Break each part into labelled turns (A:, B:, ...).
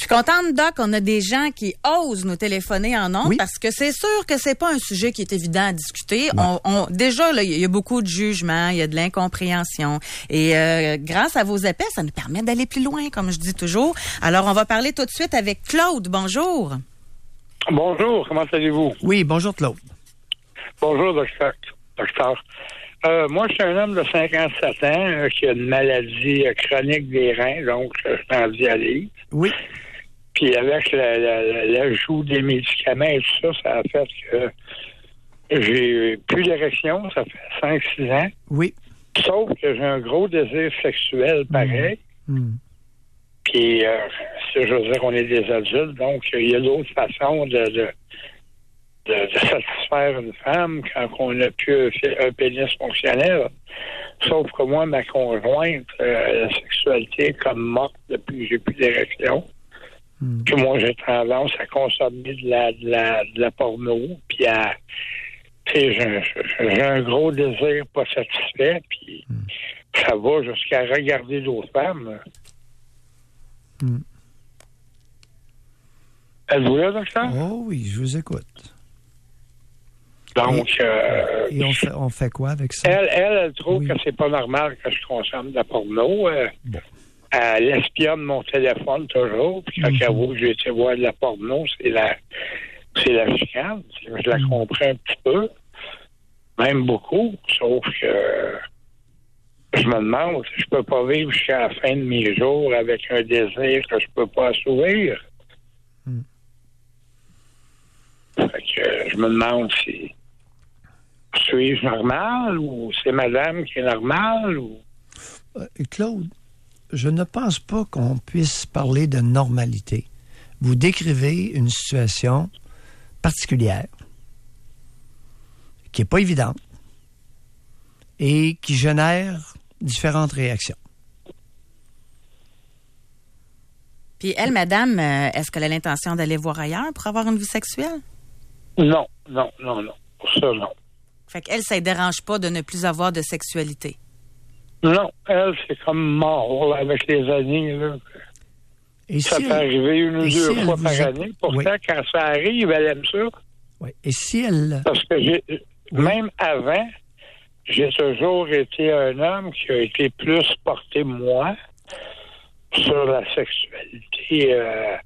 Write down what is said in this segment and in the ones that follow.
A: suis contente, Doc, on a des gens qui osent nous téléphoner en ondes parce que c'est sûr que c'est pas un sujet qui est évident à discuter. Déjà, là, il y a beaucoup de jugements, il y a de l'incompréhension. Et grâce à vos appels, ça nous permet d'aller plus loin, comme je dis toujours. Alors, on va parler tout de suite avec Claude. Bonjour.
B: Bonjour, comment allez-vous?
C: Oui, bonjour Claude.
B: Bonjour, docteur. Moi, je suis un homme de 57 ans qui a une maladie chronique des reins, donc je suis en dialyse.
C: Oui.
B: Puis avec l'ajout des médicaments et tout ça, ça a fait que j'ai plus d'érection, ça fait 5-6 ans.
C: Oui.
B: Sauf que j'ai un gros désir sexuel pareil. Puis, je veux dire, on est des adultes, donc il y a d'autres façons de satisfaire une femme quand on n'a plus un pénis fonctionnel. Sauf que moi, ma conjointe, la sexualité est comme morte depuis que j'ai plus d'érection. Puis moi, j'ai tendance à consommer de la porno, puis à... Tu sais, j'ai un gros désir pas satisfait, puis ça va jusqu'à regarder d'autres femmes. Êtes-vous là, docteur?
C: Oh oui, je vous écoute.
B: Donc,
C: et on fait quoi avec ça?
B: Elle trouve que c'est pas normal que je consomme de la porno. Elle espionne mon téléphone toujours. Puis quand elle voit que j'ai été voir de la porno, c'est la chicane. Je la comprends un petit peu. Même beaucoup. Sauf que je me demande si je peux pas vivre jusqu'à la fin de mes jours avec un désir que je peux pas assouvir. Fait que je me demande si suis-je normal ou c'est madame qui est normale ou...
C: Claude, je ne pense pas qu'on puisse parler de normalité. Vous décrivez une situation particulière qui n'est pas évidente et qui génère différentes réactions.
A: Puis elle, madame, est-ce qu'elle a l'intention d'aller voir ailleurs pour avoir une vie sexuelle?
B: Non. Pour ça, non.
A: Fait qu'elle, ça ne dérange pas de ne plus avoir de sexualité?
B: Non, elle, c'est comme mort là, avec les années. Là. Et ça peut arriver une ou deux fois par année. Pourtant, quand ça arrive, elle aime ça.
C: Oui. Et si elle...
B: Parce que même avant, j'ai toujours été un homme qui a été plus porté, moi, sur la sexualité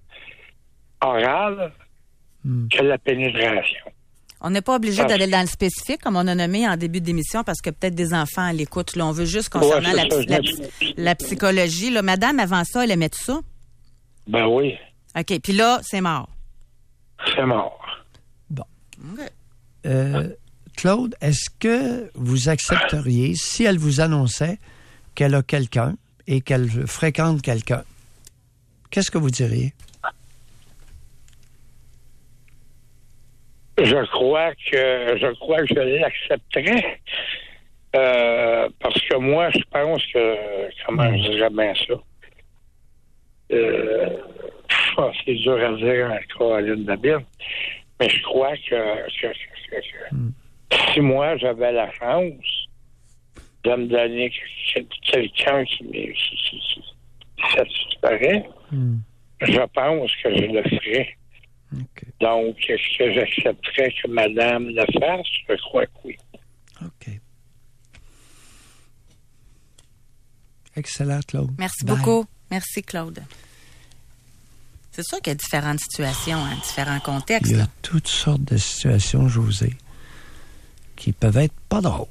B: orale que la pénétration.
A: On n'est pas obligé d'aller dans le spécifique, comme on a nommé en début d'émission, parce que peut-être des enfants à l'écoute. Là, on veut juste concernant la psychologie. Là, madame, avant ça, elle aimait tout ça?
B: Ben oui.
A: OK. Puis là, c'est mort.
B: C'est mort.
C: Bon. Okay. Claude, est-ce que vous accepteriez, si elle vous annonçait qu'elle a quelqu'un et qu'elle fréquente quelqu'un, qu'est-ce que vous diriez?
B: Je crois que je l'accepterais. Parce que moi, je pense que... Comment je dirais bien ça? C'est dur à dire encore à l'une de Bible. Mais je crois que si moi, j'avais la chance de me donner quelqu'un qui me satisferait, je pense que je le ferais. Okay. Donc, est-ce que j'accepterais que madame le fasse? Je crois que oui.
C: OK. Excellent, Claude.
A: Merci beaucoup. Merci, Claude. C'est sûr qu'il y a différentes situations, différents contextes.
C: Il y a toutes sortes de situations, José, qui peuvent être pas drôles.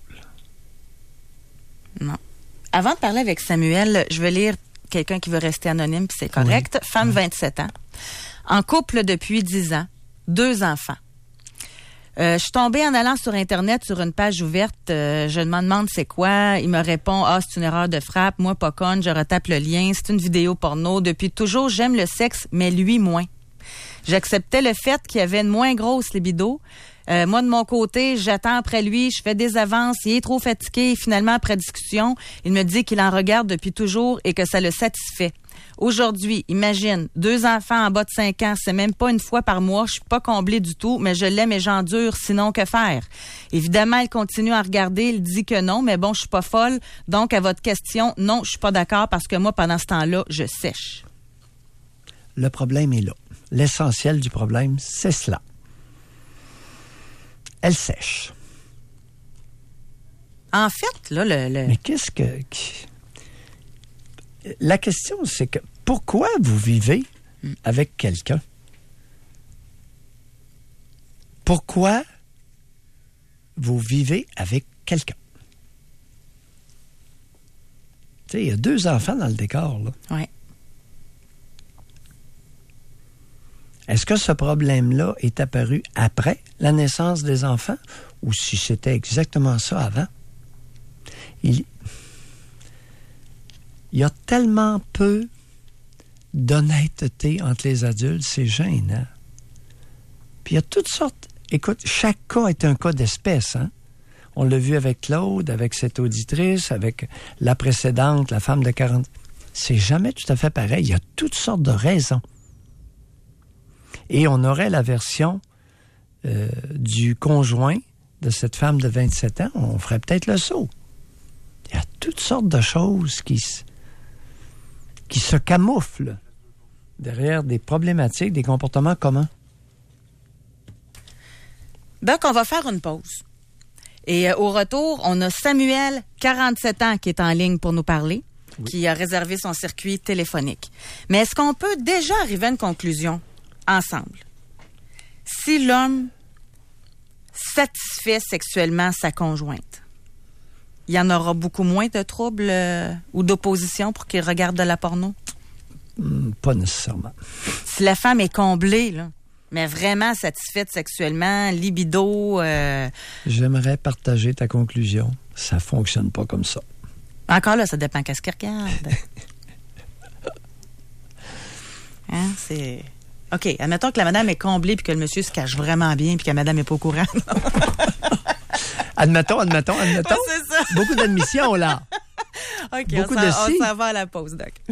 A: Non. Avant de parler avec Samuel, je vais lire quelqu'un qui veut rester anonyme, puis c'est correct. Oui. Femme, 27 ans. En couple depuis 10 ans, 2 enfants. Je suis tombée en allant sur Internet sur une page ouverte. Je me demande c'est quoi. Il me répond, c'est une erreur de frappe. Moi, pas conne. Je retape le lien. C'est une vidéo porno. Depuis toujours, j'aime le sexe, mais lui, moins. J'acceptais le fait qu'il y avait une moins grosse libido. Moi, de mon côté, j'attends après lui, je fais des avances, il est trop fatigué. Et finalement, après discussion, il me dit qu'il en regarde depuis toujours et que ça le satisfait. Aujourd'hui, imagine, 2 enfants en bas de 5 ans, c'est même pas une fois par mois, je suis pas comblée du tout, mais je l'aime et j'endure, sinon que faire? Évidemment, il continue à regarder, il dit que non, mais bon, je suis pas folle. Donc, à votre question, non, je suis pas d'accord parce que moi, pendant ce temps-là, je sèche.
C: le problème est là. L'essentiel du problème, c'est cela. Elle sèche.
A: En fait, là,
C: Mais qu'est-ce que... La question, c'est que pourquoi vous vivez avec quelqu'un? Pourquoi vous vivez avec quelqu'un? Tu sais, il y a 2 enfants dans le décor, là.
A: Oui.
C: Est-ce que ce problème-là est apparu après la naissance des enfants ou si c'était exactement ça avant? Il y a tellement peu d'honnêteté entre les adultes, c'est gênant. Puis il y a toutes sortes... Écoute, chaque cas est un cas d'espèce, hein? On l'a vu avec Claude, avec cette auditrice, avec la précédente, la femme de 40... C'est jamais tout à fait pareil. Il y a toutes sortes de raisons. Et on aurait la version du conjoint de cette femme de 27 ans. On ferait peut-être le saut. Il y a toutes sortes de choses qui se camouflent derrière des problématiques, des comportements communs.
A: Donc, on va faire une pause. Et au retour, on a Samuel, 47 ans, qui est en ligne pour nous parler, qui a réservé son circuit téléphonique. Mais est-ce qu'on peut déjà arriver à une conclusion ensemble? Si l'homme satisfait sexuellement sa conjointe, il y en aura beaucoup moins de troubles ou d'opposition pour qu'il regarde de la porno?
C: Pas nécessairement.
A: Si la femme est comblée, là, mais vraiment satisfaite sexuellement, libido...
C: J'aimerais partager ta conclusion. Ça fonctionne pas comme ça.
A: Encore là, ça dépend qu'est-ce qu'il regarde. Hein, c'est... OK, admettons que la madame est comblée puis que le monsieur se cache vraiment bien puis que la madame n'est pas au courant.
C: Admettons.
A: Ouais, c'est ça.
C: Beaucoup d'admissions, là.
A: OK,
C: Beaucoup
A: on
C: de si.
A: s'en va à la pause, Doc.